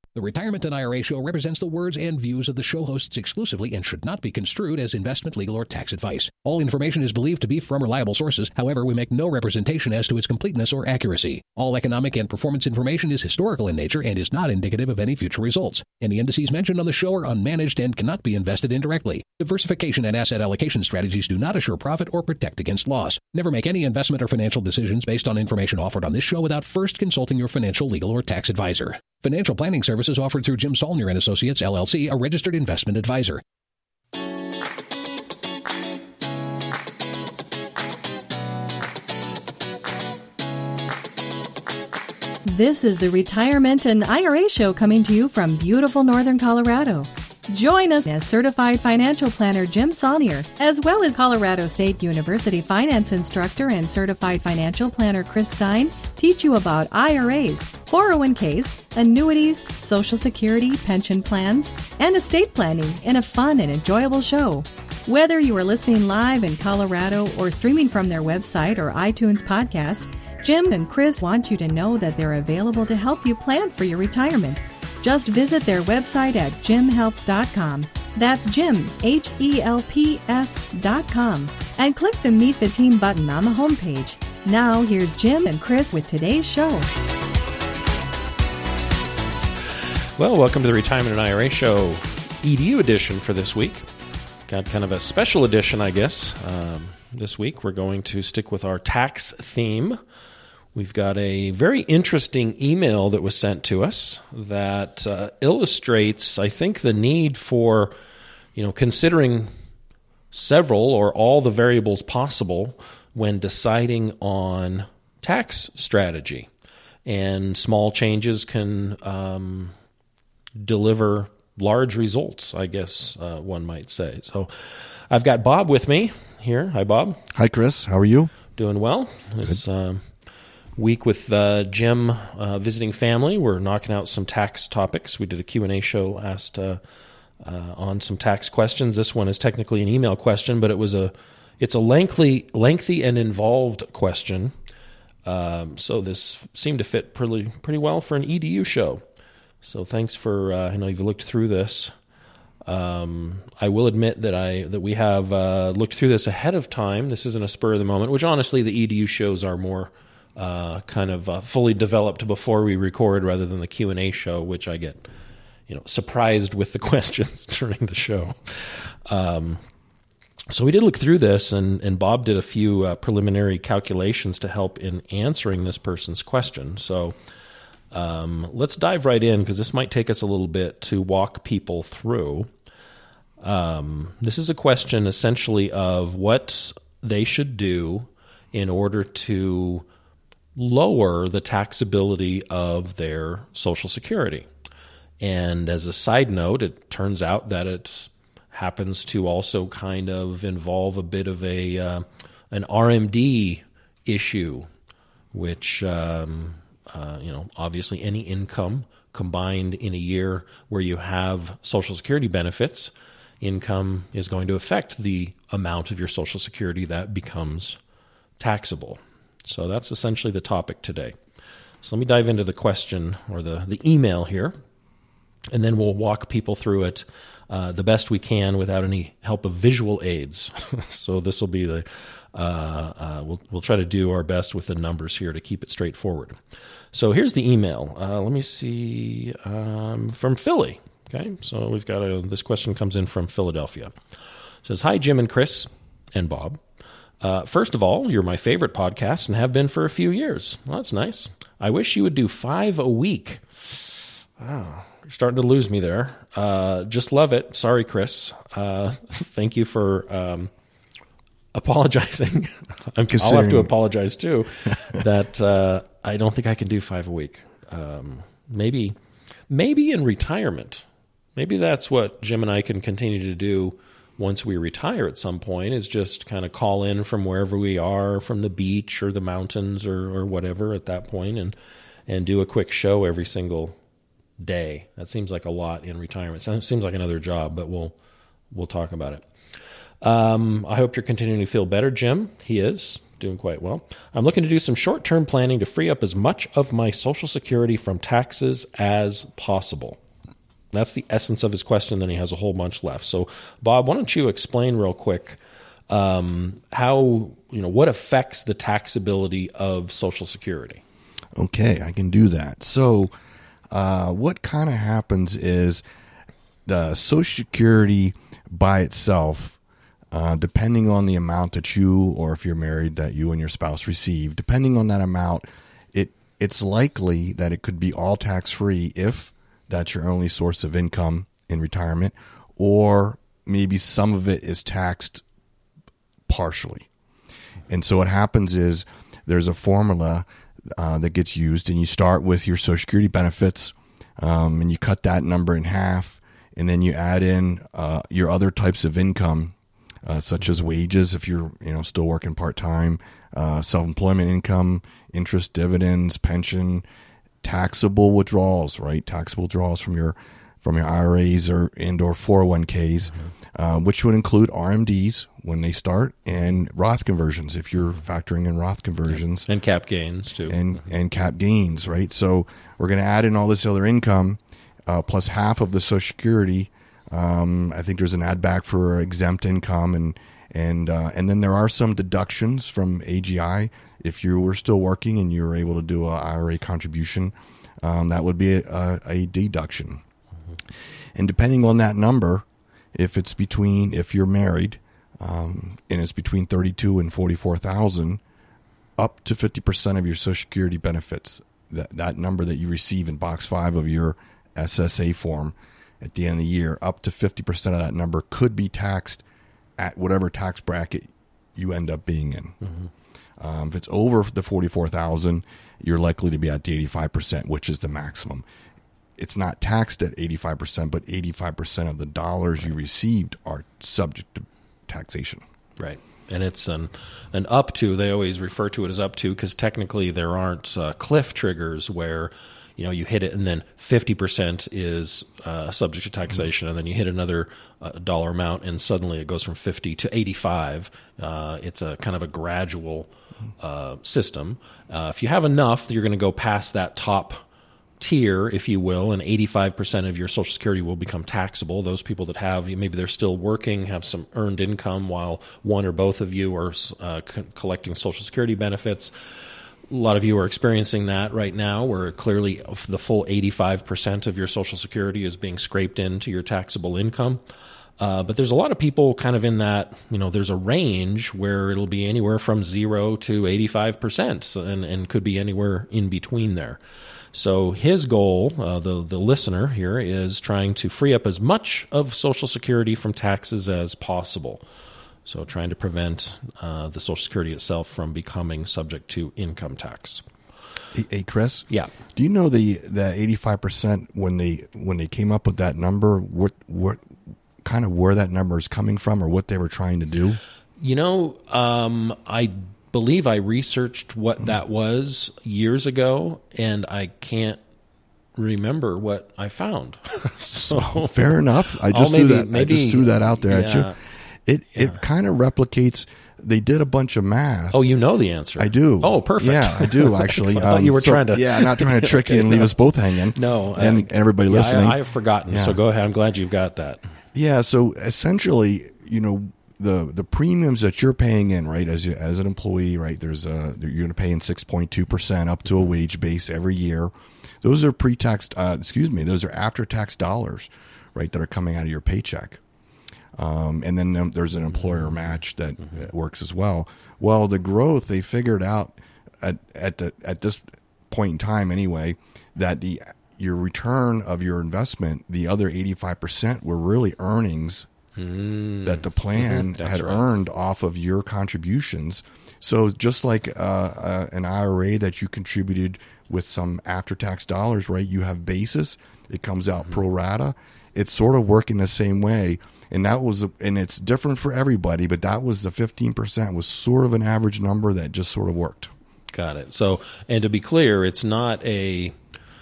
The Retirement and IRA Show represents the words and views of the show hosts exclusively and should not be construed as investment, legal, or tax advice. All information is believed to be from reliable sources. However, we make no representation as to its completeness or accuracy. All economic and performance information is historical in nature and is not indicative of any future results. Any indices mentioned on the show are unmanaged and cannot be invested indirectly. Diversification and asset allocation strategies do not assure profit or protect against loss. Never make any investment or financial decisions based on information offered on this show without first consulting your financial, legal, or tax advisor. Financial planning services offered through Jim Saulnier and Associates, LLC, a registered investment advisor. This is the Retirement and IRA Show coming to you from beautiful Northern Colorado. Join us as certified financial planner Jim Saulnier, as well as Colorado State University finance instructor and certified financial planner Chris Stein, teach you about IRAs, 401ks, annuities, Social Security, pension plans, and estate planning in a fun and enjoyable show. Whether you are listening live in Colorado or streaming from their website or iTunes podcast, Jim and Chris want you to know that they're available to help you plan for your retirement. Just visit their website at jimhelps.com. That's Jim, HELPS.com. And click the Meet the Team button on the homepage. Now, here's Jim and Chris with today's show. Well, welcome to the Retirement and IRA Show EDU edition for this week. Got kind of a special edition, I guess. This week we're going to stick with our tax theme. We've got a very interesting email that was sent to us that illustrates, I think, the need for, considering several or all the variables possible when deciding on tax strategy. And small changes can deliver large results, I guess one might say. So I've got Bob with me here. Hi, Bob. Hi, Chris. How are you? Doing well. This week with Jim visiting family, we're knocking out some tax topics. We did a Q&A show asked on some tax questions. This one is technically an email question, but it's a lengthy and involved question. So this seemed to fit pretty well for an EDU show. So thanks for, I know you've looked through this. I will admit that we have looked through this ahead of time. This isn't a spur of the moment, which honestly the EDU shows are more fully developed before we record rather than the Q&A show, which I get surprised with the questions during the show. So we did look through this, and Bob did a few preliminary calculations to help in answering this person's question. So let's dive right in, because this might take us a little bit to walk people through. This is a question essentially of what they should do in order to lower the taxability of their Social Security. And as a side note, it turns out that it happens to also kind of involve a bit of an RMD issue, which obviously any income combined in a year where you have Social Security benefits, income is going to affect the amount of your Social Security that becomes taxable. So that's essentially the topic today. So let me dive into the question or the email here, and then we'll walk people through it the best we can without any help of visual aids. So this will be we'll try to do our best with the numbers here to keep it straightforward. So here's the email. Let me see, from Philly. Okay, so we've got this question comes in from Philadelphia. It says, "Hi, Jim and Chris and Bob. First of all, you're my favorite podcast and have been for a few years. Well, that's nice. I wish you would do 5 a week." Wow, you're starting to lose me there. Just love it. Sorry, Chris. Thank you for apologizing. I'll have to apologize too that I don't think I can do 5 a week. Maybe in retirement. Maybe that's what Jim and I can continue to do once we retire at some point, is just kind of call in from wherever we are, from the beach or the mountains or whatever at that point, and do a quick show every single day. That seems like a lot in retirement. It seems like another job, but we'll talk about it. I hope you're continuing to feel better, Jim. He is. Doing quite well. I'm looking to do some short-term planning to free up as much of my Social Security from taxes as possible. That's the essence of his question. Then he has a whole bunch left. So, Bob, why don't you explain real quick how, what affects the taxability of Social Security? Okay, I can do that. So what kind of happens is the Social Security by itself, depending on the amount that you, or if you're married, that you and your spouse receive, depending on that amount, it's likely that it could be all tax-free if that's your only source of income in retirement, or maybe some of it is taxed partially. And so what happens is there's a formula that gets used, and you start with your Social Security benefits, and you cut that number in half, and then you add in your other types of income, such as wages if you're still working part-time, self-employment income, interest, dividends, pension, taxable withdrawals, right? Taxable withdrawals from your IRAs or 401ks, which would include RMDs when they start, and Roth conversions if you're factoring in Roth conversions, and cap gains too, and cap gains, right? So we're going to add in all this other income plus half of the Social Security. I think there's an add back for exempt income, and then there are some deductions from AGI. If you were still working and you were able to do a IRA contribution, that would be a deduction. And depending on that number, if you're married, and it's between 32 and 44,000, up to 50% of your Social Security benefits, that number that you receive in box 5 of your SSA form at the end of the year, up to 50% of that number could be taxed at whatever tax bracket you end up being in. If it's over the 44,000, you're likely to be at the 85%, which is the maximum. It's not taxed at 85%, but 85% of the dollars you received are subject to taxation. Right. And it's an up to, they always refer to it as up to, because technically there aren't cliff triggers where you hit it and then 50% is subject to taxation, and then you hit another dollar amount and suddenly it goes from 50 to 85. It's a kind of a gradual system. If you have enough, you're going to go past that top tier, if you will, and 85% of your Social Security will become taxable. Those people that have, maybe they're still working, have some earned income while one or both of you are collecting Social Security benefits. A lot of you are experiencing that right now, where clearly the full 85% of your Social Security is being scraped into your taxable income. But there's a lot of people kind of in that, there's a range where it'll be anywhere from 0 to 85% and could be anywhere in between there. So his goal, the listener here, is trying to free up as much of Social Security from taxes as possible. So trying to prevent the Social Security itself from becoming subject to income tax. Hey, Chris. Yeah. Do you know the 85% when they came up with that number? What kind of where that number is coming from, or what they were trying to do? I believe I researched what that was years ago, and I can't remember what I found. So fair enough. I just threw that out there at you. It kind of replicates. They did a bunch of math. Oh, you know the answer. I do. Oh, perfect. Yeah, I do actually. I thought you were trying to. Yeah, not trying to trick you and leave us both hanging. No, and everybody listening. I have forgotten. Yeah. So go ahead. I'm glad you've got that. Yeah. So essentially, the premiums that you're paying in, right, as an employee, right, you're going to pay in 6.2% up to a wage base every year. Those are those are after-tax dollars, right, that are coming out of your paycheck. And then there's an employer match that works as well. Well, the growth, they figured out at this point in time anyway, that your return of your investment, the other 85% were really earnings that the plan had earned off of your contributions. So just like an IRA that you contributed with some after-tax dollars, right? You have basis. It comes out pro rata. It's sort of working the same way. And it's different for everybody, but that was the 15% was sort of an average number that just sort of worked. Got it. So, and to be clear, it's not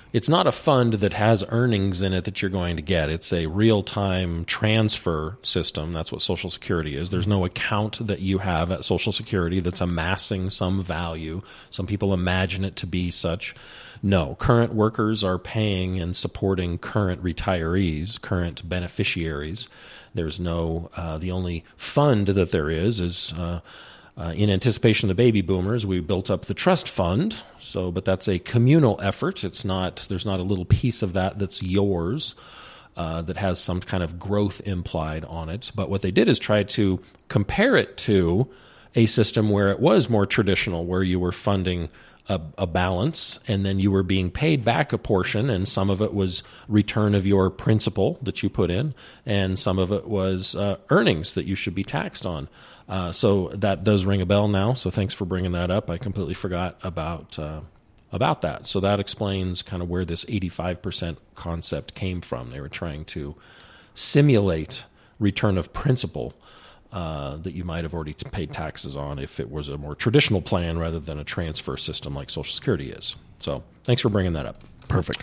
It's not a fund that has earnings in it that you're going to get. It's a real-time transfer system. That's what Social Security is. There's no account that you have at Social Security that's amassing some value. Some people imagine it to be such. No, current workers are paying and supporting current retirees, current beneficiaries. There's no, the only fund that there is in anticipation of the baby boomers, we built up the trust fund. But that's a communal effort. There's not a little piece of that that's yours that has some kind of growth implied on it. But what they did is try to compare it to a system where it was more traditional, where you were funding a balance and then you were being paid back a portion, and some of it was return of your principal that you put in, and some of it was earnings that you should be taxed on. So that does ring a bell now. So thanks for bringing that up. I completely forgot about that. So that explains kind of where this 85% concept came from. They were trying to simulate return of principal that you might have already paid taxes on if it was a more traditional plan rather than a transfer system like Social Security is. So thanks for bringing that up. Perfect.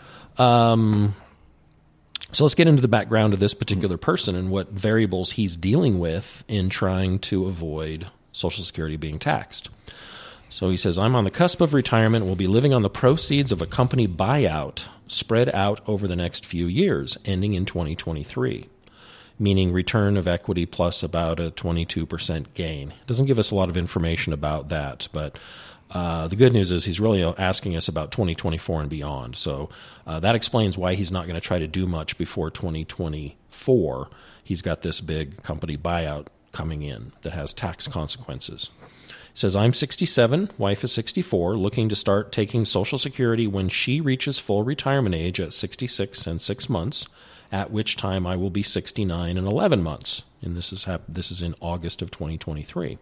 So let's get into the background of this particular person and what variables he's dealing with in trying to avoid Social Security being taxed. So he says, I'm on the cusp of retirement and will be living on the proceeds of a company buyout spread out over the next few years, ending in 2023, meaning return of equity plus about a 22% gain. It doesn't give us a lot of information about that, but the good news is he's really asking us about 2024 and beyond. So that explains why he's not going to try to do much before 2024. He's got this big company buyout coming in that has tax consequences. He says, I'm 67, wife is 64, looking to start taking Social Security when she reaches full retirement age at 66 and 6 months, at which time I will be 69 and 11 months. And this is in August of 2023.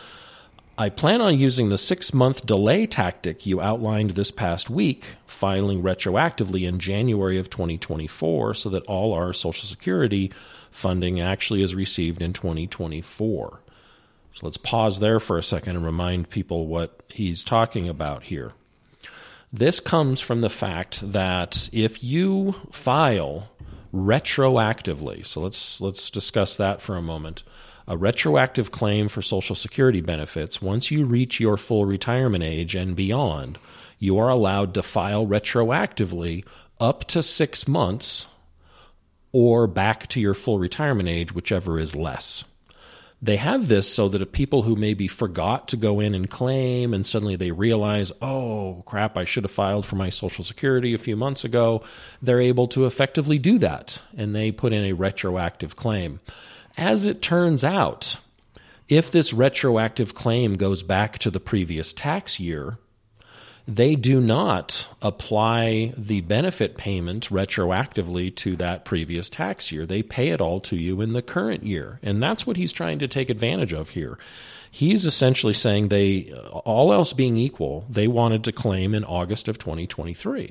I plan on using the 6-month delay tactic you outlined this past week, filing retroactively in January of 2024 so that all our Social Security funding actually is received in 2024. So let's pause there for a second and remind people what he's talking about here. This comes from the fact that if you file retroactively, so let's discuss that for a moment. A retroactive claim for Social Security benefits, once you reach your full retirement age and beyond, you are allowed to file retroactively up to 6 months or back to your full retirement age, whichever is less. They have this so that if people who maybe forgot to go in and claim and suddenly they realize, oh, crap, I should have filed for my Social Security a few months ago, they're able to effectively do that, and they put in a retroactive claim. As it turns out, if this retroactive claim goes back to the previous tax year, they do not apply the benefit payment retroactively to that previous tax year. They pay it all to you in the current year. And that's what he's trying to take advantage of here. He's essentially saying all else being equal, they wanted to claim in August of 2023.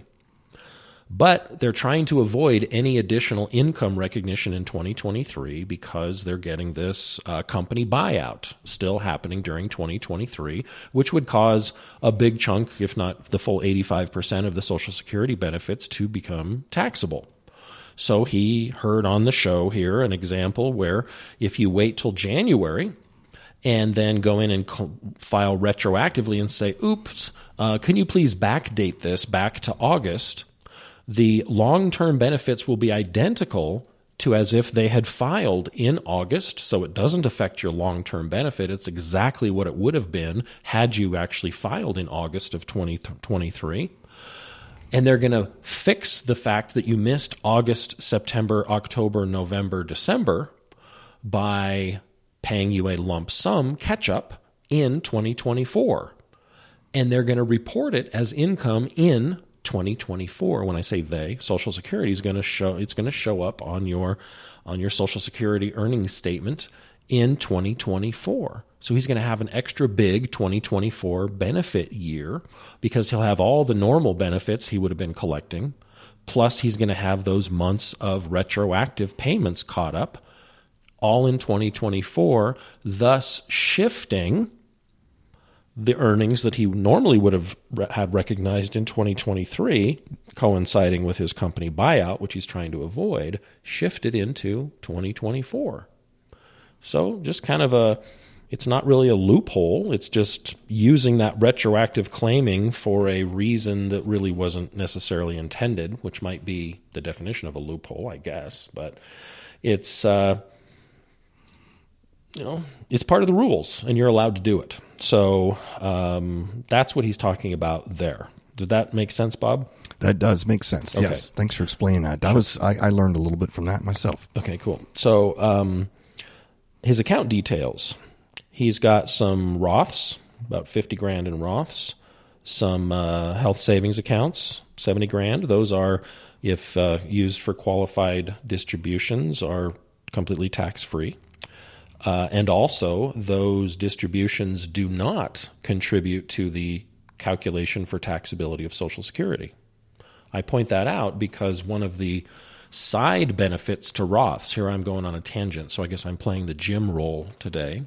But they're trying to avoid any additional income recognition in 2023 because they're getting this company buyout still happening during 2023, which would cause a big chunk, if not the full 85% of the Social Security benefits to become taxable. So he heard on the show here an example where if you wait till January and then go in and file retroactively and say, oops, can you please backdate this back to August? The long-term benefits will be identical to as if they had filed in August, so it doesn't affect your long-term benefit. It's exactly what it would have been had you actually filed in August of 2023. And they're going to fix the fact that you missed August, September, October, November, December by paying you a lump sum catch-up in 2024. And they're going to report it as income in 2024. When I say they, Social Security is going to show up on your Social Security earnings statement in 2024. So he's going to have an extra big 2024 benefit year because he'll have all the normal benefits he would have been collecting, plus he's going to have those months of retroactive payments caught up, all in 2024, thus shifting the earnings that he normally would have had recognized in 2023, coinciding with his company buyout, which he's trying to avoid, shifted into 2024. So just kind of it's not really a loophole. It's just using that retroactive claiming for a reason that really wasn't necessarily intended, which might be the definition of a loophole, I guess. But it's, it's part of the rules, and you're allowed to do it. So that's what he's talking about there. Did that make sense, Bob? That does make sense. Okay. Yes. Thanks for explaining that. I learned a little bit from that myself. Okay, cool. So his account details. He's got some Roths, about $50,000 in Roths, some health savings accounts, $70,000. Those are, if used for qualified distributions, are completely tax-free. And also, those distributions do not contribute to the calculation for taxability of Social Security. I point that out because one of the side benefits to Roths, here I'm going on a tangent, so I guess I'm playing the Jim role today,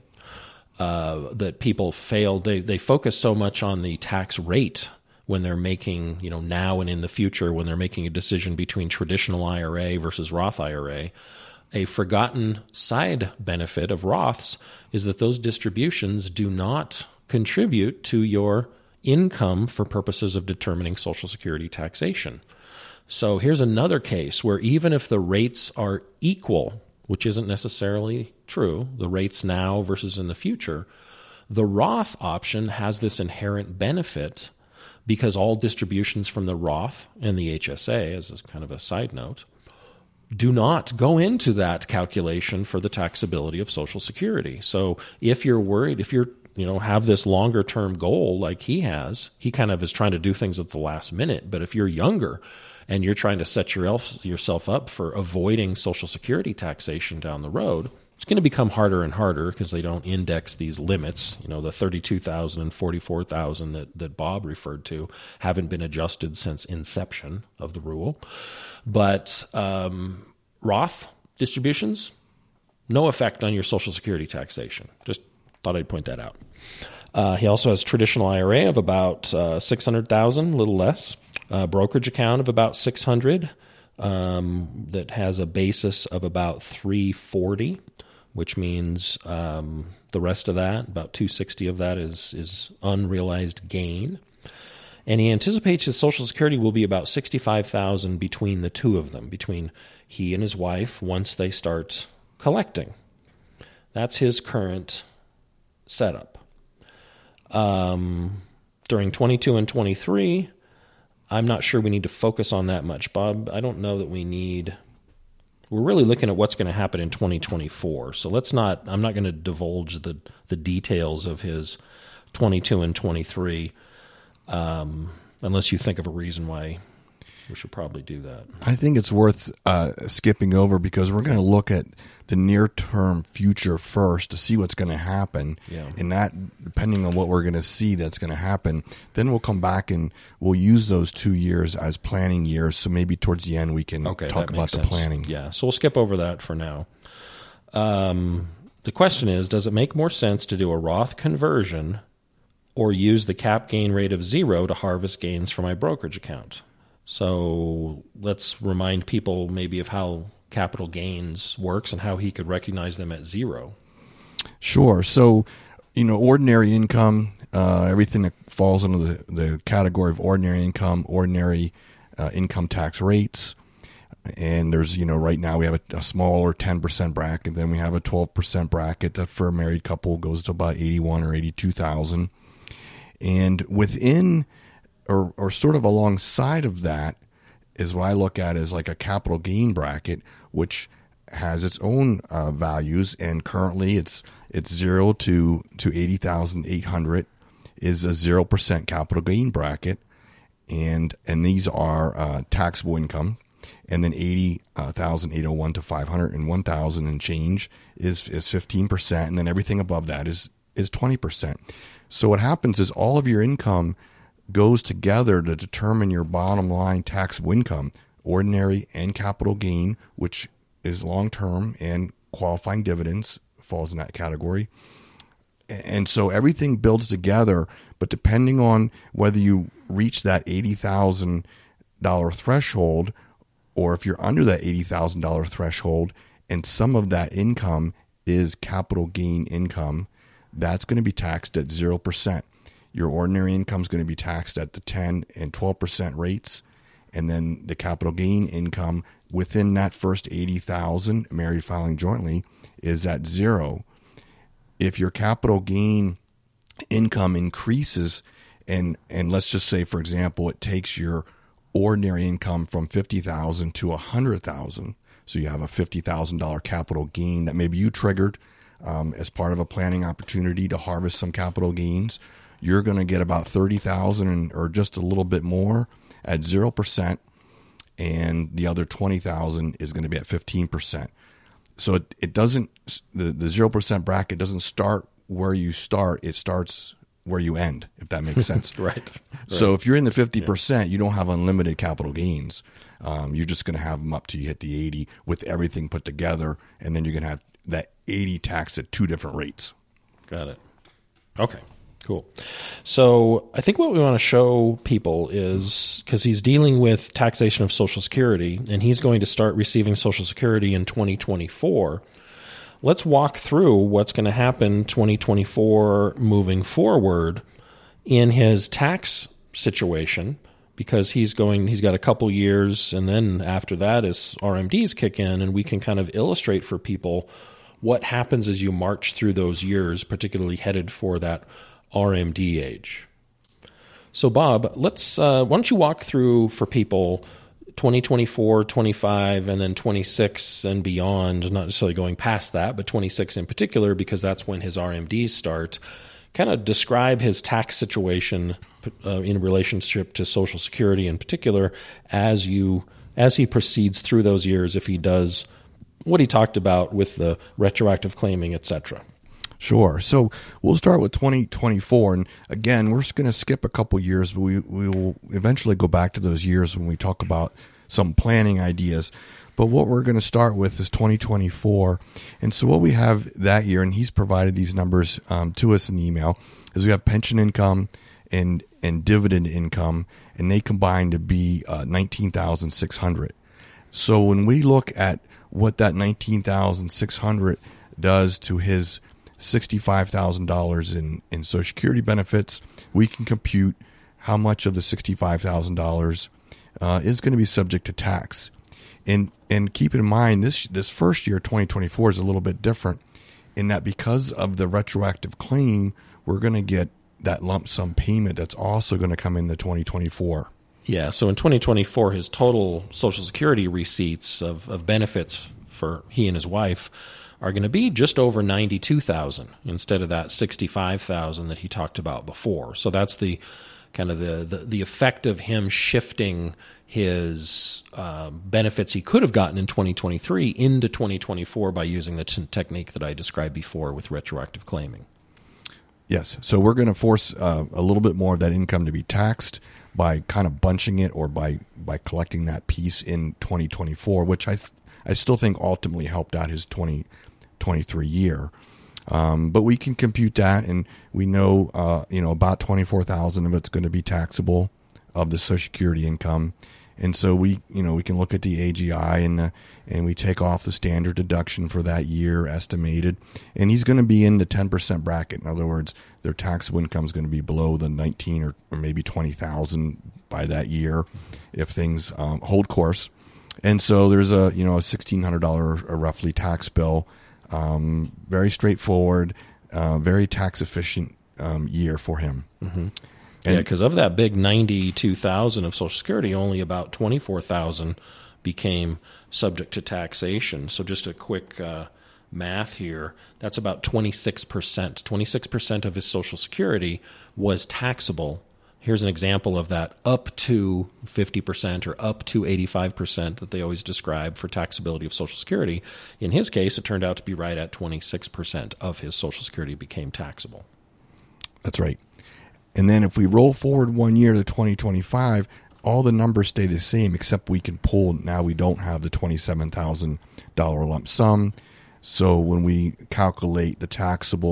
that people fail. They focus so much on the tax rate when they're making, now and in the future, when they're making a decision between traditional IRA versus Roth IRA. A forgotten side benefit of Roths is that those distributions do not contribute to your income for purposes of determining Social Security taxation. So here's another case where even if the rates are equal, which isn't necessarily true, the rates now versus in the future, the Roth option has this inherent benefit because all distributions from the Roth and the HSA, as a kind of a side note, do not go into that calculation for the taxability of Social Security. So if you're worried, if you're have this longer term goal like he has, he kind of is trying to do things at the last minute. But if you're younger and you're trying to set yourself up for avoiding Social Security taxation down the road, it's going to become harder and harder because they don't index these limits. The 32,000 and 44,000 that Bob referred to haven't been adjusted since inception of the rule. But Roth distributions, no effect on your Social Security taxation. Just thought I'd point that out. He also has traditional IRA of about 600,000, a little less. Brokerage account of about 600 that has a basis of about 340, which means the rest of that, about 260 of that is unrealized gain. And he anticipates his Social Security will be about $65,000 between the two of them, between he and his wife, once they start collecting. That's his current setup. During 22 and 23, I'm not sure we need to focus on that much, Bob. I don't know that we need. We're really looking at what's going to happen in 2024. So I'm not going to divulge the details of his 22 and 23 unless you think of a reason why we should probably do that. I think it's worth skipping over because we're going to look at the near-term future first to see what's going to happen. Yeah. And that, depending on what we're going to see that's going to happen, then we'll come back and we'll use those 2 years as planning years. So maybe towards the end we can talk about the planning. Yeah, so we'll skip over that for now. The question is, does it make more sense to do a Roth conversion or use the cap gain rate of 0 to harvest gains from my brokerage account? So let's remind people maybe of how capital gains works and how he could recognize them at 0. Sure. So, ordinary income, everything that falls under the category of ordinary income, ordinary income tax rates. And there's, right now we have a smaller 10% bracket. Then we have a 12% bracket that for a married couple goes to about 81 or 82,000. And within or sort of alongside of that is what I look at as like a capital gain bracket, which has its own values. And currently it's 0 to 80,800 is a 0% capital gain bracket. And these are taxable income. And then 80,801 to 500 and 1,000 and change is 15%. And then everything above that is 20%. So what happens is all of your income goes together to determine your bottom line taxable income, ordinary and capital gain, which is long-term, and qualifying dividends falls in that category. And so everything builds together, but depending on whether you reach that $80,000 threshold, or if you're under that $80,000 threshold, and some of that income is capital gain income, that's going to be taxed at 0%. Your ordinary income is going to be taxed at the 10 and 12% rates, and then the capital gain income within that first $80,000 married filing jointly is at 0. If your capital gain income increases, and let's just say, for example, it takes your ordinary income from $50,000 to $100,000, so you have a $50,000 capital gain that maybe you triggered as part of a planning opportunity to harvest some capital gains, you're going to get about $30,000 or just a little bit more at 0%, and the other $20,000 is going to be at 15%. So it doesn't, the 0% bracket doesn't start where you start, it starts where you end, if that makes sense. Right. So if you're in the 50%, you don't have unlimited capital gains. You're just going to have them up till you hit the 80 with everything put together, and then you're going to have that 80 taxed at 2 different rates. Got it. Okay. Cool. So I think what we want to show people is, because he's dealing with taxation of Social Security, and he's going to start receiving Social Security in 2024, let's walk through what's going to happen 2024 moving forward in his tax situation, because he's got a couple years, and then after that is RMDs kick in, and we can kind of illustrate for people what happens as you march through those years, particularly headed for that RMD age. So Bob, let's why don't you walk through for people 2024, 25, and then 26 and beyond, not necessarily going past that, but 26 in particular, because that's when his RMDs start. Kind of describe his tax situation in relationship to Social Security in particular as he proceeds through those years, if he does what he talked about with the retroactive claiming, etc. Sure. So we'll start with 2024. And again, we're just going to skip a couple years, but we will eventually go back to those years when we talk about some planning ideas. But what we're going to start with is 2024. And so what we have that year, and he's provided these numbers to us in email, is we have pension income and dividend income, and they combine to be $19,600. So when we look at what that $19,600 does to his $65,000 in Social Security benefits, we can compute how much of the $65,000 is going to be subject to tax. And keep in mind, this first year, 2024, is a little bit different in that because of the retroactive claim, we're going to get that lump sum payment that's also going to come in the 2024. Yeah, so in 2024, his total Social Security receipts of benefits for he and his wife are going to be just over $92,000 instead of that $65,000 that he talked about before. So that's the kind of the effect of him shifting his benefits he could have gotten in 2023 into 2024 by using the technique that I described before with retroactive claiming. Yes. So we're going to force a little bit more of that income to be taxed by kind of bunching it or by collecting that piece in 2024, which I still think ultimately helped out his 2023 year. But we can compute that, and we know about $24,000 of it's going to be taxable of the Social Security income. And so we can look at the AGI and we take off the standard deduction for that year estimated, and he's going to be in the 10% bracket. In other words, their taxable income is going to be below the 19 or maybe 20,000 by that year if things hold course. And so there's a $1,600 roughly tax bill, very straightforward, very tax efficient year for him. Mm-hmm. Yeah, because of that big $92,000 of Social Security, only about $24,000 became subject to taxation. So just a quick math here, that's about 26%. 26% of his Social Security was taxable. Here's an example of that up to 50% or up to 85% that they always describe for taxability of Social Security. In his case, it turned out to be right at 26% of his Social Security became taxable. That's right. And then if we roll forward 1 year to 2025, all the numbers stay the same, except we can pull. Now we don't have the $27,000 lump sum. So when we calculate the taxable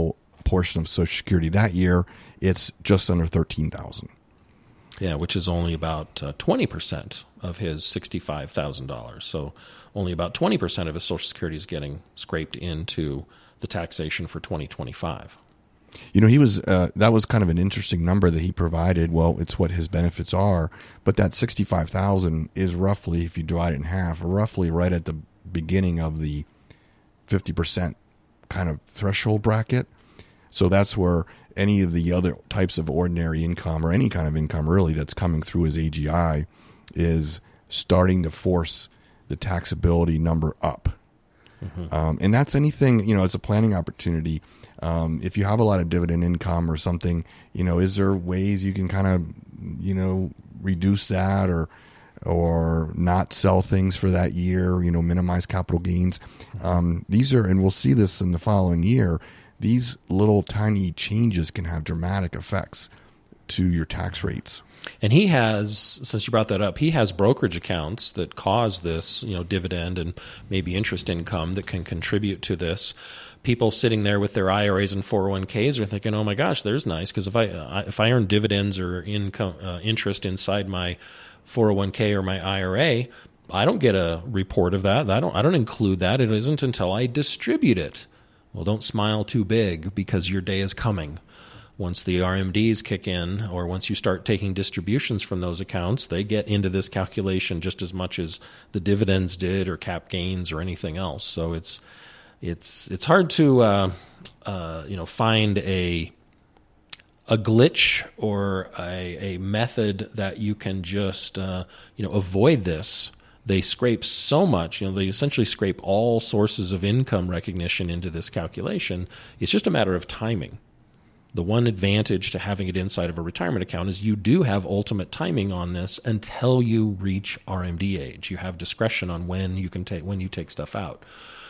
portion of Social Security. That year, it's just under $13,000. Yeah, which is only about 20% of his $65,000. So only about 20% of his Social Security is getting scraped into the taxation for 2025. He was that was kind of an interesting number that he provided. Well, it's what his benefits are, but that $65,000 is roughly, if you divide it in half, roughly right at the beginning of the 50% kind of threshold bracket. So that's where any of the other types of ordinary income or any kind of income really that's coming through his AGI is starting to force the taxability number up. Mm-hmm. And that's anything, it's a planning opportunity. If you have a lot of dividend income or something, is there ways you can kind of, reduce that or not sell things for that year, minimize capital gains. These are, and we'll see this in the following year, these little tiny changes can have dramatic effects to your tax rates. And he has, since you brought that up, he has brokerage accounts that cause this, dividend and maybe interest income that can contribute to this. People sitting there with their IRAs and 401ks are thinking, "Oh my gosh, there's nice, because if I earn dividends or income interest inside my 401k or my IRA, I don't get a report of that. I don't include that. It isn't until I distribute it." Well, don't smile too big, because your day is coming. Once the RMDs kick in, or once you start taking distributions from those accounts, they get into this calculation just as much as the dividends did or cap gains or anything else. So it's hard to find a glitch or a method that you can just avoid this. They scrape so much, they essentially scrape all sources of income recognition into this calculation. It's just a matter of timing. The one advantage to having it inside of a retirement account is you do have ultimate timing on this until you reach RMD age. You have discretion on when you take stuff out.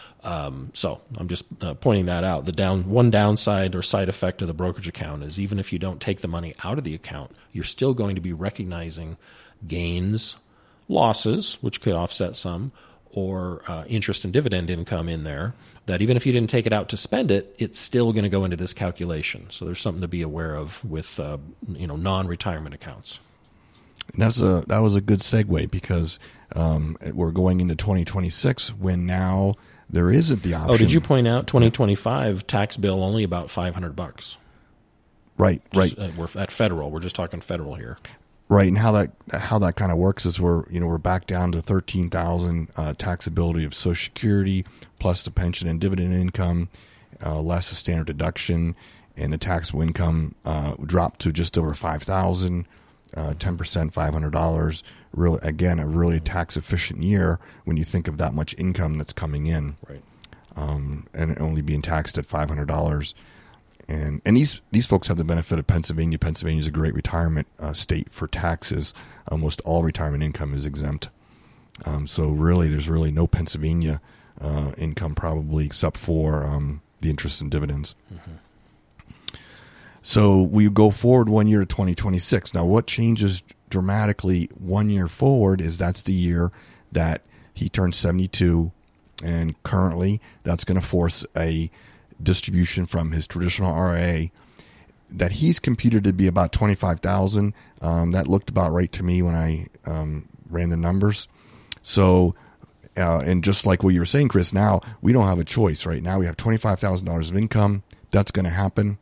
So I'm just pointing that out. One downside or side effect of the brokerage account is even if you don't take the money out of the account, you're still going to be recognizing gains, losses, which could offset some, or interest and dividend income in there, that even if you didn't take it out to spend it, it's still going to go into this calculation. So there's something to be aware of with non-retirement accounts. And that was a good segue, because we're going into 2026 when now there isn't the option. Oh, did you point out 2025 tax bill only about $500? Right. We're at federal. We're just talking federal here. Right, and how that kind of works is we're back down to $13,000 taxability of Social Security plus the pension and dividend income, less a standard deduction, and the taxable income dropped to just over $5,000, 10%, $500. Really, again, a really tax efficient year when you think of that much income that's coming in, right? And it only being taxed at $500. And these folks have the benefit of Pennsylvania. Pennsylvania is a great retirement state for taxes. Almost all retirement income is exempt. So really, there's really no Pennsylvania income probably except for the interest and dividends. Mm-hmm. So we go forward 1 year to 2026. Now, what changes dramatically 1 year forward is that's the year that he turns 72, and currently that's going to force a distribution from his traditional RA that he's computed to be about $25,000. That looked about right to me when I ran the numbers. So, and just like what you were saying, Chris, now we don't have a choice. Right now we have $25,000 of income. That's going to happen.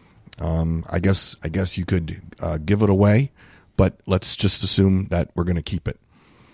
I guess you could give it away, but let's just assume that we're going to keep it.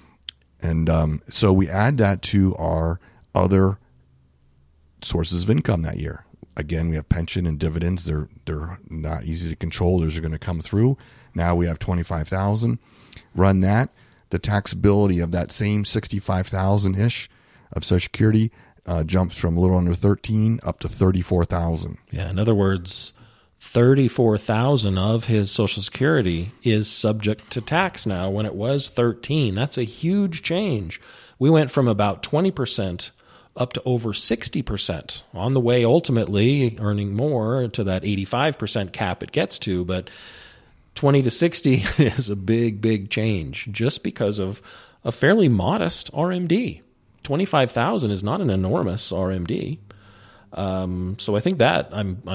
And so we add that to our other sources of income that year. Again, we have pension and dividends. They're not easy to control. Those are going to come through. Now we have $25,000. Run that. The taxability of that same $65,000-ish of Social Security jumps from a little under $13,000 up to $34,000. Yeah, in other words, $34,000 of his Social Security is subject to tax now when it was $13,000. That's a huge change. We went from about 20% up to over 60% on the way, ultimately earning more to that 85% cap it gets to. But 20 to 60 is a big, big change just because of a fairly modest RMD. $25,000 is not an enormous RMD. So I think that I'm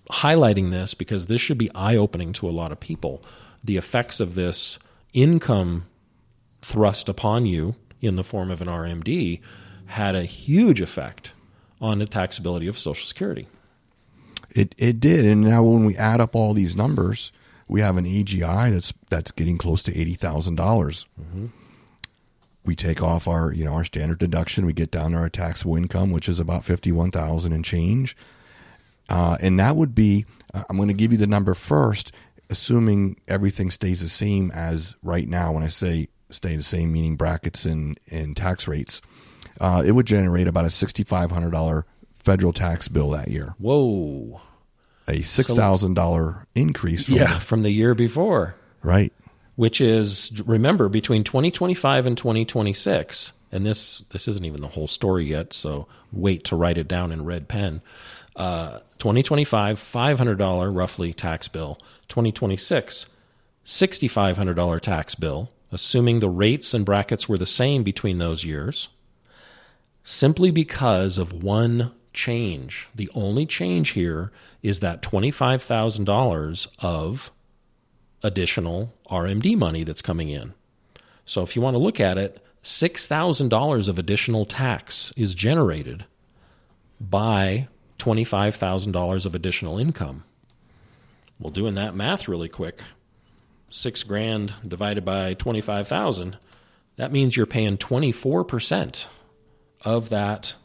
highlighting this because this should be eye-opening to a lot of people. The effects of this income thrust upon you in the form of an RMD had a huge effect on the taxability of Social Security. It did, and now when we add up all these numbers, we have an AGI that's getting close to $80,000. Mm-hmm. We take off our standard deduction, we get down to our taxable income, which is about $51,000 and change, and that would be. I'm going to give you the number first, assuming everything stays the same as right now. When I say stay the same, meaning brackets and tax rates, it would generate about a $6,500 federal tax bill that year. Whoa. A $6,000 increase from the year before. Right. Which is, remember, between 2025 and 2026, and this isn't even the whole story yet, so wait to write it down in red pen. 2025, $500 roughly tax bill. 2026, $6,500 tax bill, assuming the rates and brackets were the same between those years, simply because of one change. The only change here is that $25,000 of additional RMD money that's coming in. So if you want to look at it, $6,000 of additional tax is generated by $25,000 of additional income. Well, doing that math really quick, $6,000 divided by 25,000, that means you're paying 24% of that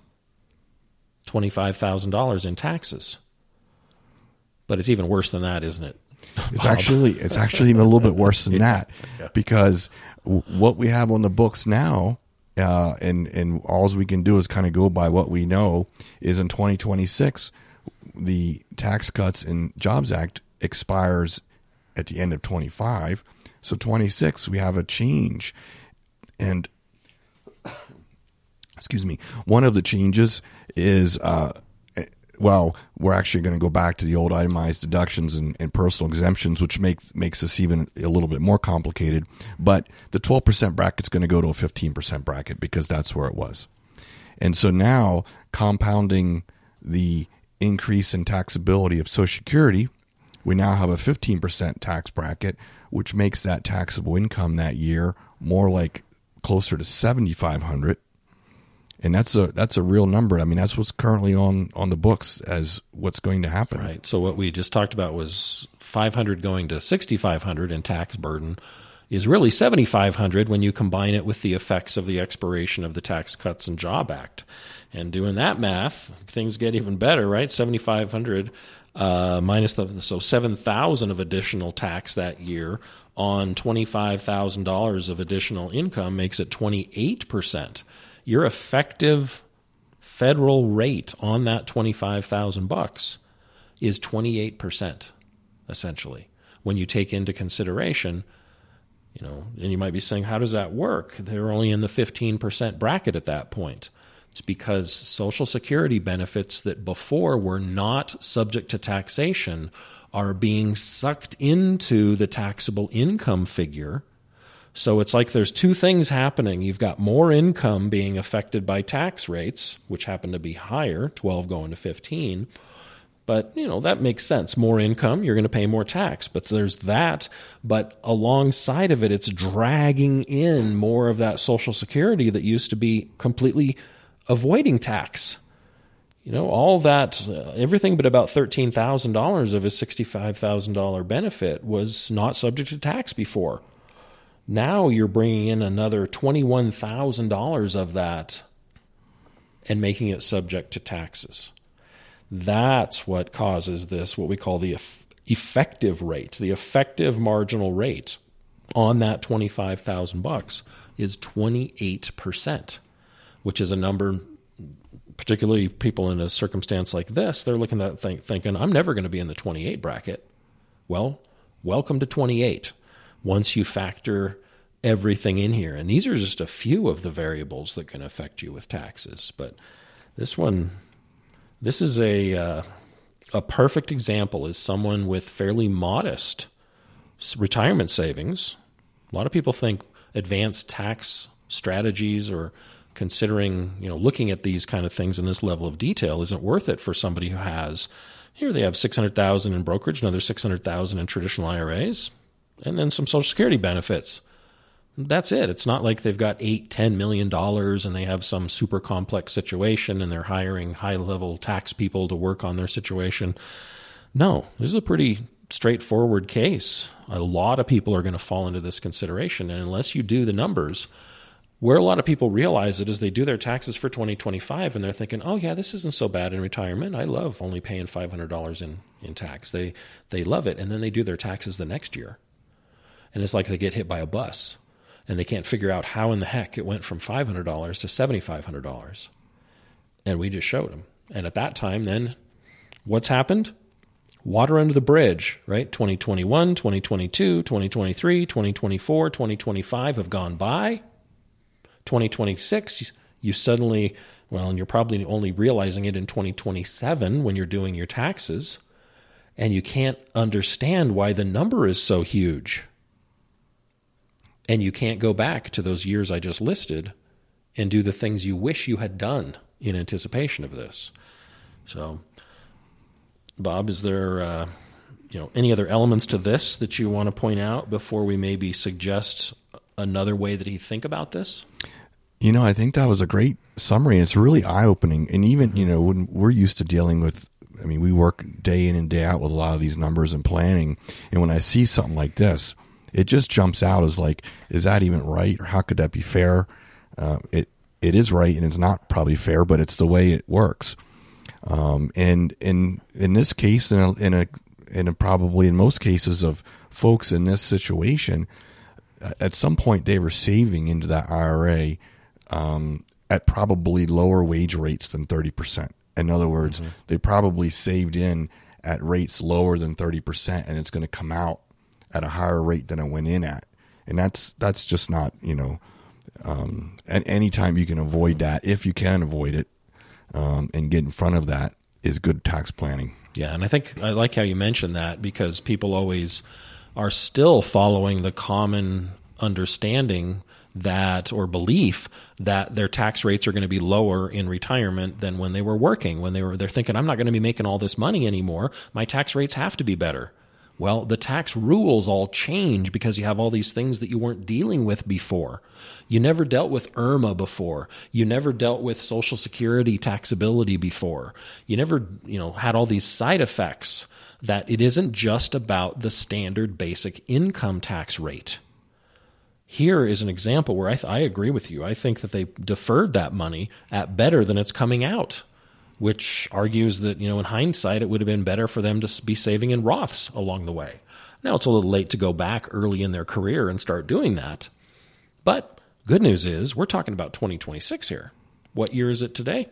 $25,000 in taxes. But it's even worse than that, isn't it? It's actually even a little bit worse than that, because what we have on the books now, and all we can do is kind of go by what we know, is in 2026, the Tax Cuts and Jobs Act expires at the end of 25. So 26, we have a change. And, excuse me, one of the changes is, we're actually going to go back to the old itemized deductions and personal exemptions, which makes this even a little bit more complicated. But the 12% bracket is going to go to a 15% bracket because that's where it was. And so now, compounding the increase in taxability of Social Security, we now have a 15% tax bracket, which makes that taxable income that year more like closer to $7,500. And that's a real number. I mean, that's what's currently on the books as what's going to happen. Right. So what we just talked about was $500 going to $6,500 in tax burden is really $7,500 when you combine it with the effects of the expiration of the Tax Cuts and Jobs Act. And doing that math, things get even better, right? $7,500 minus so $7,000 of additional tax that year on $25,000 of additional income makes it 28%. Your effective federal rate on that $25,000 is 28%, essentially. When you take into consideration, and you might be saying, how does that work? They're only in the 15% bracket at that point. It's because Social Security benefits that before were not subject to taxation are being sucked into the taxable income figure. So it's like there's two things happening. You've got more income being affected by tax rates, which happen to be higher, 12 going to 15. But, that makes sense. More income, you're going to pay more tax. But there's that. But alongside of it, it's dragging in more of that Social Security that used to be completely avoiding tax. All that, everything but about $13,000 of his $65,000 benefit was not subject to tax before. Now you're bringing in another $21,000 of that and making it subject to taxes. That's what causes this, what we call the effective rate. The effective marginal rate on that $25,000 is 28%, which is a number, particularly people in a circumstance like this, they're looking at that thinking, I'm never going to be in the 28 bracket. Well, welcome to 28. Once you factor everything in here. And these are just a few of the variables that can affect you with taxes. But this is a perfect example is someone with fairly modest retirement savings. A lot of people think advanced tax strategies or considering, looking at these kind of things in this level of detail isn't worth it for somebody who has, Here they have $600,000 in brokerage, another $600,000 in traditional IRAs, and then some Social Security benefits. That's it. It's not like they've got $8-10 million and they have some super complex situation and they're hiring high-level tax people to work on their situation. No, this is a pretty straightforward case. A lot of people are going to fall into this consideration, and unless you do the numbers, where a lot of people realize it is they do their taxes for 2025 and they're thinking, oh yeah, this isn't so bad in retirement. I love only paying $500 in tax. They love it. And then they do their taxes the next year. And it's like they get hit by a bus and they can't figure out how in the heck it went from $500 to $7,500. And we just showed them. And at that time, then what's happened? Water under the bridge, right? 2021, 2022, 2023, 2024, 2025 have gone by. 2026, you suddenly, and you're probably only realizing it in 2027 when you're doing your taxes, and you can't understand why the number is so huge. And you can't go back to those years I just listed and do the things you wish you had done in anticipation of this. So, Bob, is there any other elements to this that you want to point out before we maybe suggest another way that he think about this? I think that was a great summary. It's really eye-opening. And even, when we're used to dealing with, we work day in and day out with a lot of these numbers and planning. And when I see something like this, it just jumps out as like, is that even right? Or how could that be fair? It is right, and it's not probably fair, but it's the way it works. And in this case, probably in most cases of folks in this situation, at some point they were saving into that IRA at probably lower wage rates than 30%. In other words, they probably saved in at rates lower than 30%, and it's going to come out at a higher rate than it went in at. And that's just not, and anytime you can avoid that, if you can avoid it, and get in front of that, is good tax planning. Yeah, and I think I like how you mentioned that, because people always are still following the common understanding that, or belief that their tax rates are going to be lower in retirement than when they were working. They're thinking, I'm not going to be making all this money anymore. My tax rates have to be better. Well, the tax rules all change because you have all these things that you weren't dealing with before. You never dealt with IRMA before. You never dealt with Social Security taxability before. You never, had all these side effects, that it isn't just about the standard basic income tax rate. Here is an example where I agree with you. I think that they deferred that money at better than it's coming out, which argues that, in hindsight, it would have been better for them to be saving in Roths along the way. Now, it's a little late to go back early in their career and start doing that. But good news is we're talking about 2026 here. What year is it today?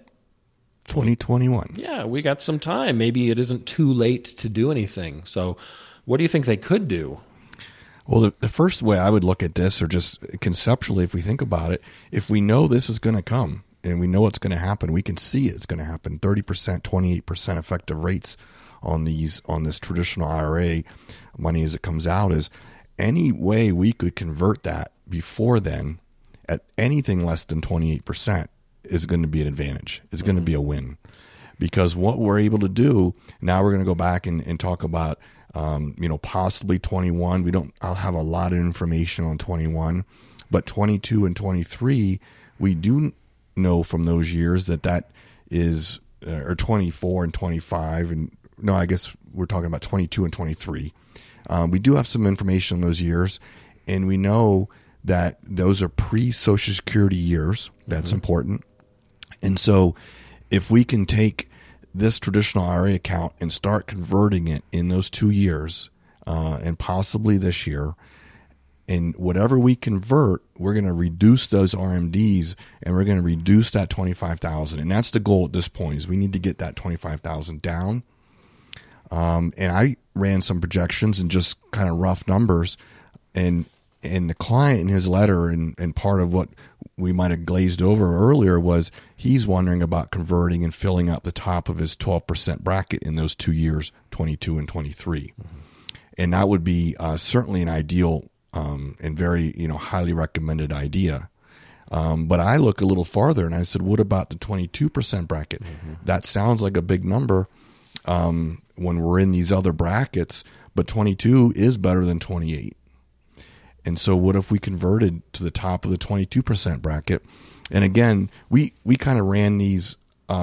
2021. Yeah, we got some time. Maybe it isn't too late to do anything. So what do you think they could do? Well, the first way I would look at this, or just conceptually, if we think about it, if we know this is going to come and we know what's going to happen, we can see it's going to happen. 30%, 28% effective rates on this traditional IRA money as it comes out, is any way we could convert that before then at anything less than 28% is going to be an advantage. It's going to be a win, because what we're able to do now, we're going to go back and talk about possibly 21. I'll have a lot of information on 21, but 22 and 23, we do know from those years that is, or 24 and 25, and no, I guess we're talking about 22 and 23. We do have some information on those years, and we know that those are pre-Social Security years. That's important. And so if we can take this traditional IRA account and start converting it in those 2 years, and possibly this year, and whatever we convert, we're going to reduce those RMDs, and we're going to reduce that $25,000. And that's the goal at this point, is we need to get that $25,000 down. And I ran some projections and just kind of rough numbers, and the client in his letter, and part of what we might have glazed over earlier, was he's wondering about converting and filling up the top of his 12% bracket in those 2 years, 22 and 23. And that would be certainly an ideal and very highly recommended idea. But I look a little farther, and I said, what about the 22% bracket? That sounds like a big number. when we're in these other brackets, but 22 is better than 28. And so what if we converted to the top of the 22% bracket? And again, we kind of ran these,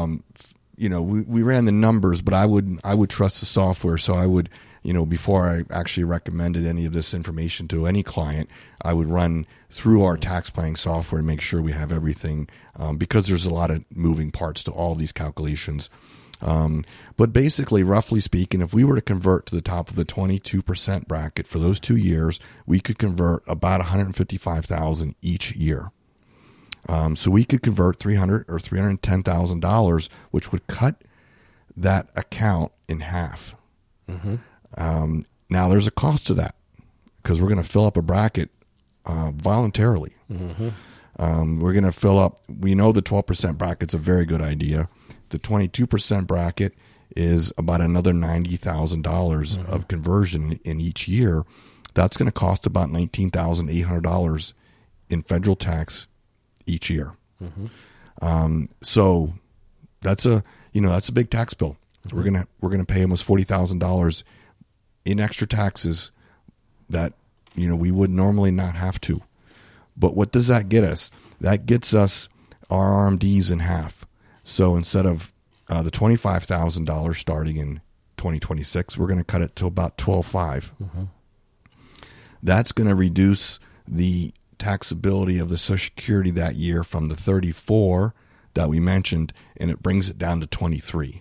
we ran the numbers, but I would trust the software. So I would, before I actually recommended any of this information to any client, I would run through our tax planning software to make sure we have everything, because there's a lot of moving parts to all these calculations. But basically, roughly speaking, if we were to convert to the top of the 22% bracket for those 2 years, we could convert about $155,000 each year. So we could convert $300,000 or $310,000, which would cut that account in half. Mm-hmm. Now there's a cost to that, because we're going to fill up a bracket voluntarily. Mm-hmm. We're going to fill up. We know the 12% bracket's a very good idea. The 22% bracket is about another $90,000 of conversion in each year. That's going to cost about $19,800 in federal tax each year. Mm-hmm. So that's a big tax bill. Mm-hmm. We're gonna pay almost $40,000 in extra taxes that we would normally not have to. But what does that get us? That gets us our RMDs in half. So instead of the $25,000 starting in 2026, we're going to cut it to about $12,500. Mm-hmm. That's going to reduce the taxability of the Social Security that year from the 34 that we mentioned, and it brings it down to 23.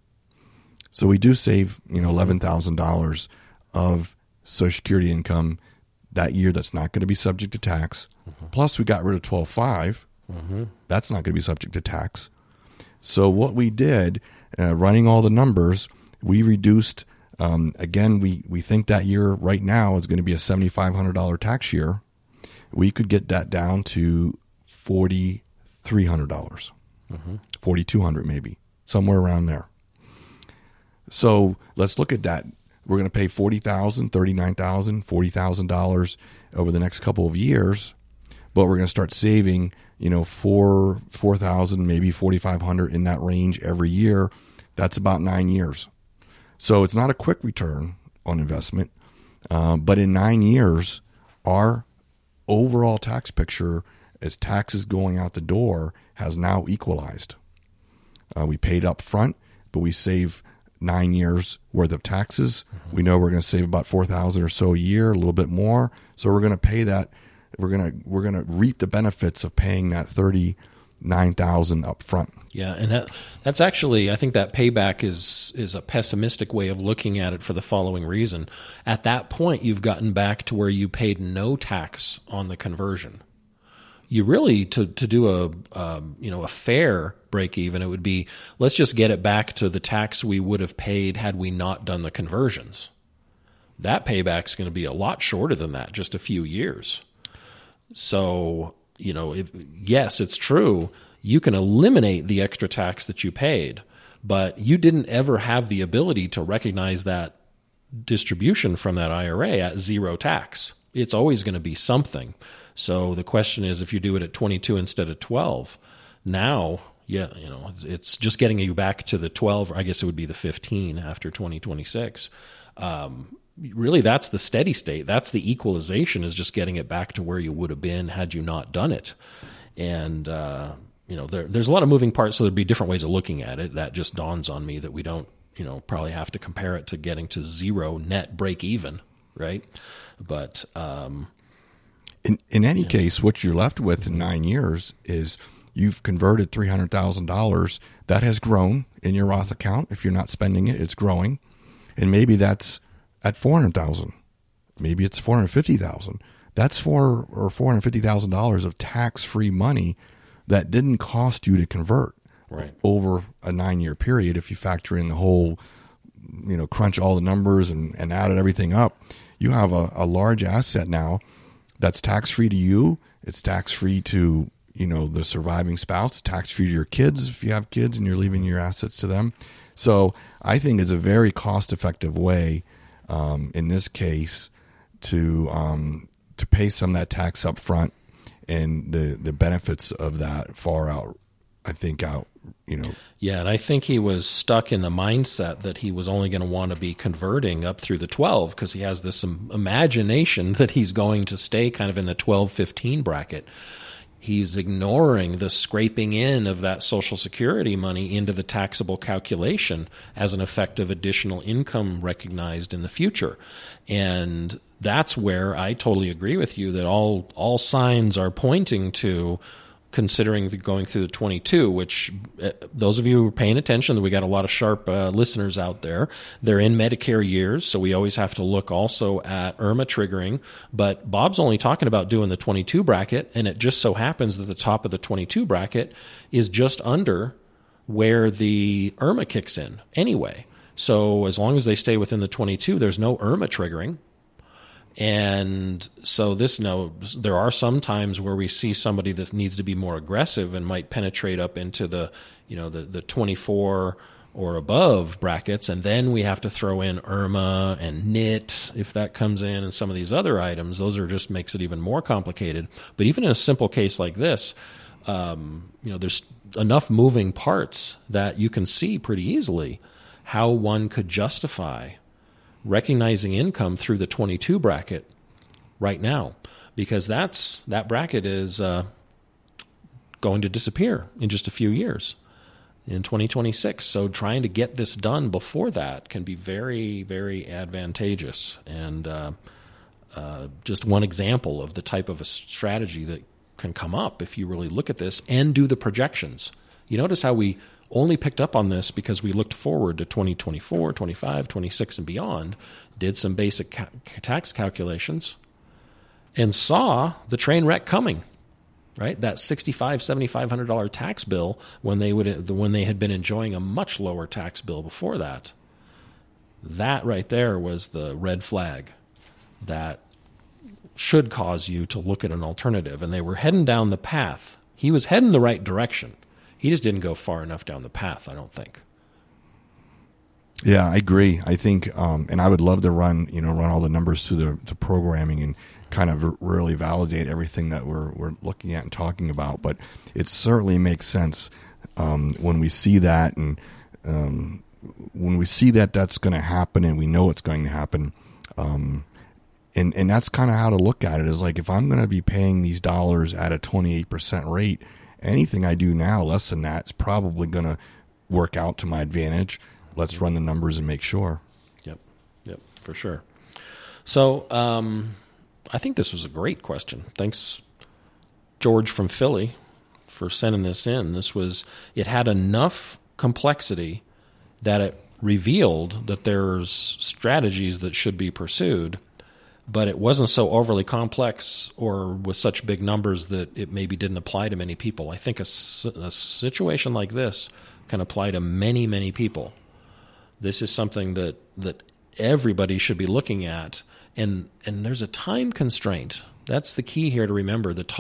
So we do save, $11,000 of Social Security income that year that's not going to be subject to tax. Mm-hmm. Plus, we got rid of 12.5. Mm-hmm. That's not going to be subject to tax. So what we did, running all the numbers, we reduced. Again, we think that year right now is going to be a $7,500 tax year. We could get that down to $4,300, mm-hmm. $4,200 maybe, somewhere around there. So let's look at that. We're going to pay $40,000, $39,000, $40,000 over the next couple of years, but we're going to start saving, $4,000, maybe $4,500 in that range every year. That's about 9 years. So it's not a quick return on investment, but in 9 years, our overall tax picture, as taxes going out the door, has now equalized. We paid up front, but we save 9 years worth of taxes. Mm-hmm. We know we're going to save about $4,000 or so a year, a little bit more. So we're going to pay that. We're going to reap the benefits of paying that $39,000 up front. Yeah, and that's actually, I think that payback is a pessimistic way of looking at it for the following reason. At that point, you've gotten back to where you paid no tax on the conversion. You really, to do a fair break even, it would be, let's just get it back to the tax we would have paid had we not done the conversions. That payback's going to be a lot shorter than that, just a few years. So, yes, it's true. You can eliminate the extra tax that you paid, but you didn't ever have the ability to recognize that distribution from that IRA at zero tax. It's always going to be something. So the question is, if you do it at 22 instead of 12, now, it's just getting you back to the 12, or I guess it would be the 15 after 2026. Really, that's the steady state. That's the equalization, is just getting it back to where you would have been had you not done it. And, there's a lot of moving parts, so there'd be different ways of looking at it. That just dawns on me that we don't, probably have to compare it to getting to zero net break even, right? But in any case, what you're left with in 9 years is you've converted $300,000 that has grown in your Roth account. If you're not spending it, it's growing, and maybe that's at $400,000. Maybe it's $450,000. That's $450,000 of tax-free money that didn't cost you to convert over a 9-year period. If you factor in the whole, crunch all the numbers and added everything up, you have a large asset now that's tax-free to you. It's tax-free to, the surviving spouse, tax-free to your kids if you have kids and you're leaving your assets to them. So I think it's a very cost-effective way, in this case, to pay some of that tax up front, and the benefits of that far Yeah, and I think he was stuck in the mindset that he was only going to want to be converting up through the 12 because he has this imagination that he's going to stay kind of in the 12-15 bracket. He's ignoring the scraping in of that Social Security money into the taxable calculation as an effect of additional income recognized in the future. And that's where I totally agree with you that all signs are pointing to considering going through the 22, which those of you who are paying attention, we got a lot of sharp listeners out there. They're in Medicare years, so we always have to look also at IRMAA triggering. But Bob's only talking about doing the 22 bracket, and it just so happens that the top of the 22 bracket is just under where the IRMAA kicks in anyway. So as long as they stay within the 22, there's no IRMAA triggering. And so there are some times where we see somebody that needs to be more aggressive and might penetrate up into the 24 or above brackets, and then we have to throw in IRMAA and NIT if that comes in, and some of these other items. Those are just makes it even more complicated. But even in a simple case like this, there's enough moving parts that you can see pretty easily how one could justify recognizing income through the 22 bracket right now, because that bracket is going to disappear in just a few years in 2026. So trying to get this done before that can be very, very advantageous. And just one example of the type of a strategy that can come up if you really look at this and do the projections. You notice how we only picked up on this because we looked forward to 2024, 25, 26, and beyond, did some basic tax calculations, and saw the train wreck coming, right? That $6,500, $7,500 tax bill when they had been enjoying a much lower tax bill before that. That right there was the red flag that should cause you to look at an alternative. And they were heading down the path. He was heading the right direction. He just didn't go far enough down the path, I don't think. Yeah, I agree. I think, and I would love to run all the numbers through the programming and kind of really validate everything that we're looking at and talking about. But it certainly makes sense when we see that, and when we see that that's going to happen, and we know it's going to happen. And that's kind of how to look at it, is like, if I'm going to be paying these dollars at a 28% rate, anything I do now less than that is probably going to work out to my advantage. Let's run the numbers and make sure. Yep, for sure. So I think this was a great question. Thanks, George from Philly, for sending this in. It had enough complexity that it revealed that there's strategies that should be pursued, but it wasn't so overly complex or with such big numbers that it maybe didn't apply to many people. I think a situation like this can apply to many, many people. This is something that everybody should be looking at, and there's a time constraint. That's the key here to remember. The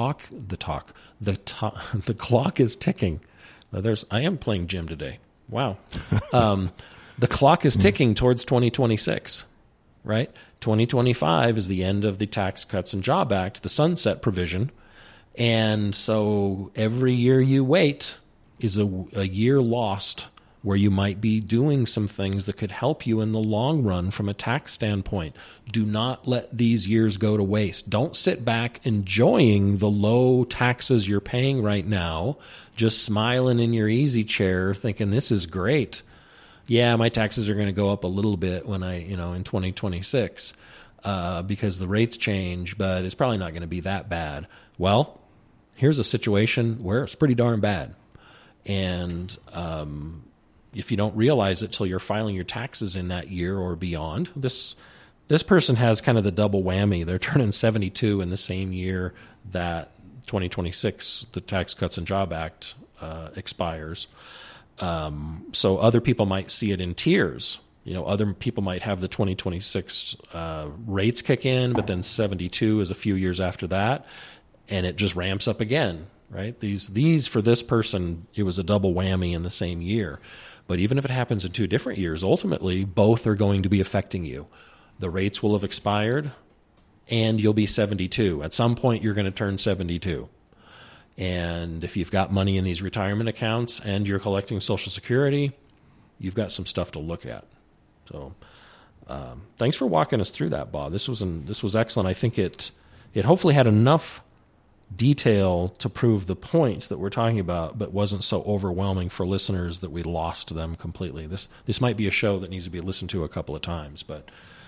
clock is ticking. I am playing Jim today. Wow. The clock is ticking towards 2026, right? 2025 is the end of the Tax Cuts and Jobs Act, the sunset provision. And so every year you wait is a year lost where you might be doing some things that could help you in the long run from a tax standpoint. Do not let these years go to waste. Don't sit back enjoying the low taxes you're paying right now, just smiling in your easy chair thinking this is great. Yeah, my taxes are going to go up a little bit when in 2026 because the rates change, but it's probably not going to be that bad. Well, here's a situation where it's pretty darn bad. And if you don't realize it till you're filing your taxes in that year or beyond, this person has kind of the double whammy. They're turning 72 in the same year that 2026, the Tax Cuts and Jobs Act expires. So other people might see it in tiers. Other people might have the 2026 rates kick in, but then 72 is a few years after that, and it just ramps up again, right? These for this person, it was a double whammy in the same year. But even if it happens in 2 different years, ultimately, both are going to be affecting you. The rates will have expired, and you'll be 72. At some point, you're going to turn 72. And if you've got money in these retirement accounts and you're collecting Social Security, you've got some stuff to look at. So thanks for walking us through that, Bob. This was excellent. I think it hopefully had enough detail to prove the points that we're talking about, but wasn't so overwhelming for listeners that we lost them completely. This might be a show that needs to be listened to a couple of times, but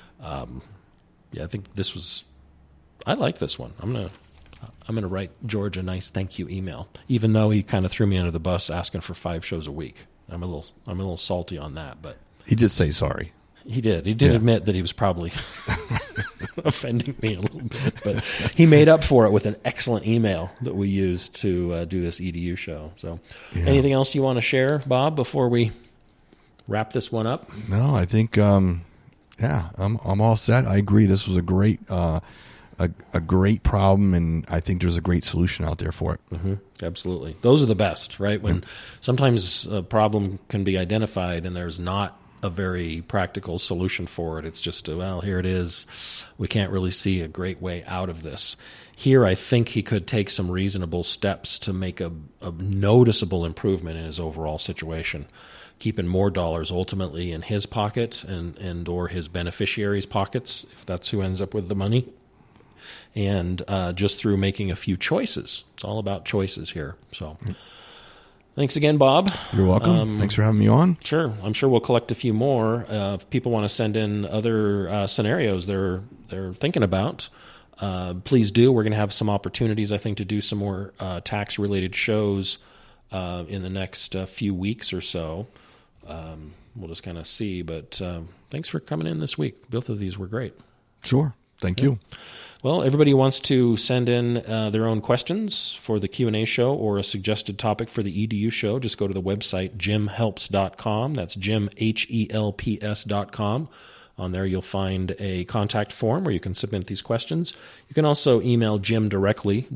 I think I like this one. I'm gonna write George a nice thank you email, even though he kind of threw me under the bus asking for 5 shows a week. I'm a little salty on that, but he did say sorry. He did admit that he was probably offending me a little bit, but he made up for it with an excellent email that we used to do this EDU show. So anything else you want to share, Bob, before we wrap this one up? No, I think, I'm all set. I agree. This was a great, a great problem, and I think there's a great solution out there for it. Mm-hmm. Absolutely. Those are the best, right? When sometimes a problem can be identified and there's not a very practical solution for it. It's just, here it is. We can't really see a great way out of this. Here, I think he could take some reasonable steps to make a noticeable improvement in his overall situation, keeping more dollars ultimately in his pocket and or his beneficiaries' pockets, if that's who ends up with the money, and just through making a few choices. It's all about choices here. So thanks again, Bob. You're welcome. Thanks for having me on. Sure. I'm sure we'll collect a few more. If people want to send in other scenarios they're thinking about, please do. We're going to have some opportunities, I think, to do some more tax-related shows in the next few weeks or so. We'll just kind of see. But thanks for coming in this week. Both of these were great. Sure. Thank you. Well, everybody wants to send in their own questions for the Q&A show or a suggested topic for the EDU show. Just go to the website, jimhelps.com. That's jimhelps.com. On there, you'll find a contact form where you can submit these questions. You can also email Jim directly,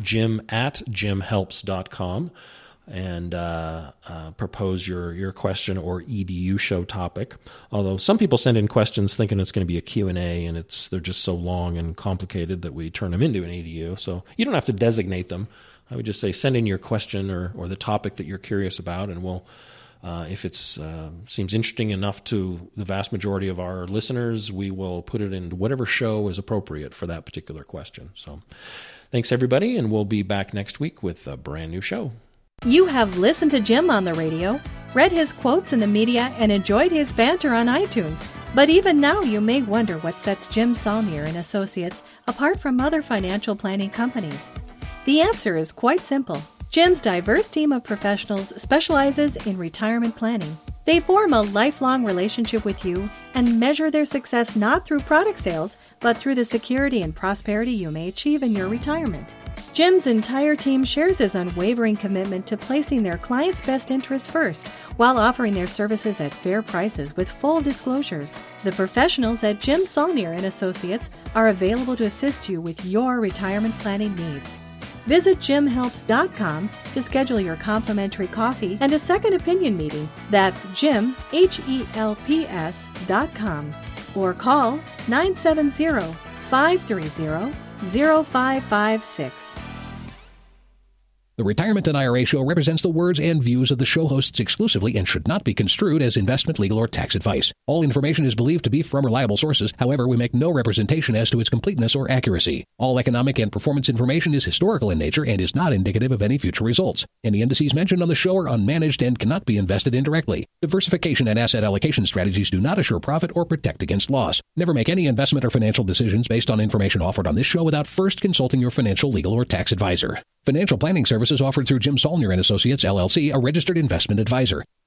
jim@jimhelps.com, and propose your question or EDU show topic. Although some people send in questions thinking it's going to be a Q&A, and they're just so long and complicated that we turn them into an EDU. So you don't have to designate them. I would just say send in your question or the topic that you're curious about, and we'll, if it seems interesting enough to the vast majority of our listeners, we will put it into whatever show is appropriate for that particular question. So thanks, everybody, and we'll be back next week with a brand new show. You have listened to Jim on the radio, read his quotes in the media, and enjoyed his banter on iTunes. But even now you may wonder what sets Jim Saulnier and Associates apart from other financial planning companies. The answer is quite simple. Jim's diverse team of professionals specializes in retirement planning. They form a lifelong relationship with you and measure their success not through product sales, but through the security and prosperity you may achieve in your retirement. Jim's entire team shares his unwavering commitment to placing their clients' best interests first, while offering their services at fair prices with full disclosures. The professionals at Jim Saulnier and Associates are available to assist you with your retirement planning needs. Visit jimhelps.com to schedule your complimentary coffee and a second opinion meeting. That's jimhelps.com. Or call 970-530-0556. The Retirement and IRA Show represents the words and views of the show hosts exclusively and should not be construed as investment, legal, or tax advice. All information is believed to be from reliable sources. However, we make no representation as to its completeness or accuracy. All economic and performance information is historical in nature and is not indicative of any future results. Any indices mentioned on the show are unmanaged and cannot be invested indirectly. Diversification and asset allocation strategies do not assure profit or protect against loss. Never make any investment or financial decisions based on information offered on this show without first consulting your financial, legal, or tax advisor. Financial planning services offered through Jim Saulnier and Associates, LLC, a registered investment advisor.